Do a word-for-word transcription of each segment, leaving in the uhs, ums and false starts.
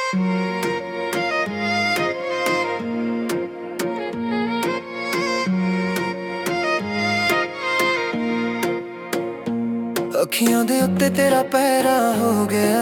ਅੱਖੀਆਂ ਦੇ ਉੱਤੇ ਤੇਰਾ ਪਹਿਰਾ ਹੋ ਗਿਆ,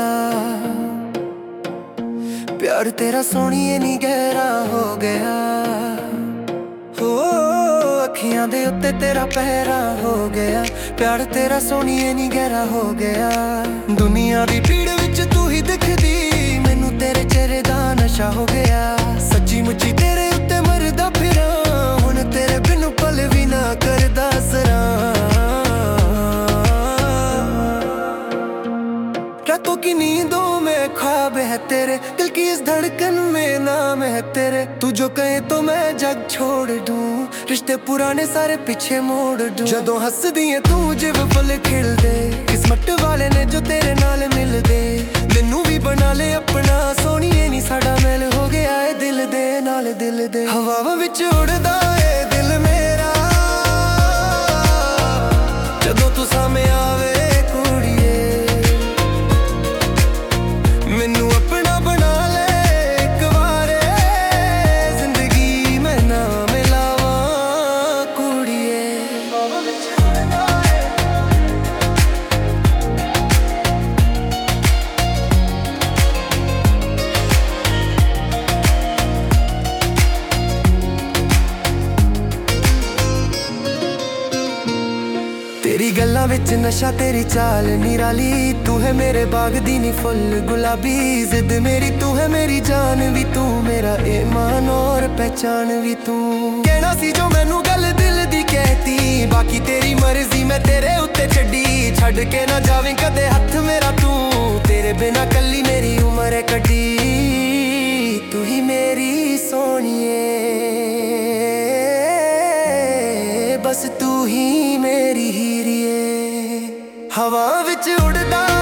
ਪਿਆਰ ਤੇਰਾ ਸੋਹਣੀਏ ਨੀ ਗਹਿਰਾ ਹੋ ਗਿਆ। ਹੋ ਅੱਖੀਆਂ ਦੇ ਉੱਤੇ ਤੇਰਾ ਪਹਿਰਾ ਹੋ ਗਿਆ, ਪਿਆਰ ਤੇਰਾ ਸੋਹਣੀਏ ਨੀ ਗਹਿਰਾ ਹੋ ਗਿਆ। ਦੁਨੀਆ ਦੀ ਭੀੜ ਵਿੱਚ ਤੂੰ ਹੀ ਦਿਖਦੀ, ਮੈਨੂੰ ਤੇਰੇ ਚਿਹਰੇ ਦਾ ਨਸ਼ਾ ਹੋ ਗਿਆ। ਸੱਚੀ ਮੁੱਚੀ ਤੇਰੇ ਉੱਤੇ ਮਰਦਾ ਫਿਰਾਂ, ਹੁਣ ਤੇਰੇ ਬਿਨ ਪਲ ਵੀ ਨਾ ਕਰਦਾ ਜ਼ਰਾ। रातों की नींदों में ख्वाब है तेरे, दिल की इस धड़कन में नाम है तेरे। तू जो कहे तो मैं जग छोड़ दूं, रिश्ते पुराने सारे पीछे मोड़ दूं। जदों हसदी है तू जिव फुल खिल दे, किस्मत वाले ने जो तेरे नाल मिल दे। मैनू भी बना ले अपना सोहणीए नी साडा मेल हो गया है दिल दे नाल दिल दे। हवावां विच उड़दा है दिल मेरा, जदों तू सामे आवे तेरी गल्लां विच नशा तेरी चाल निराली। तू है मेरे बाग दी नी फुल गुलाबी, जिद मेरी तू है मेरी जान भी तू, मेरा ईमान और पहचान भी तू। कहना सी जो मैनू गल दिल दी कहती, बाकी तेरी मर्जी मैं तेरे उत्ते छड्डी। छड्ड के ना जावें कदे हथ मेरा तू, तेरे बिना कल्ली मेरी उम्र कड्डी। तू ही मेरी सोहणीए, बस तू ही मेरी हीरीए। हवा विच उड़दा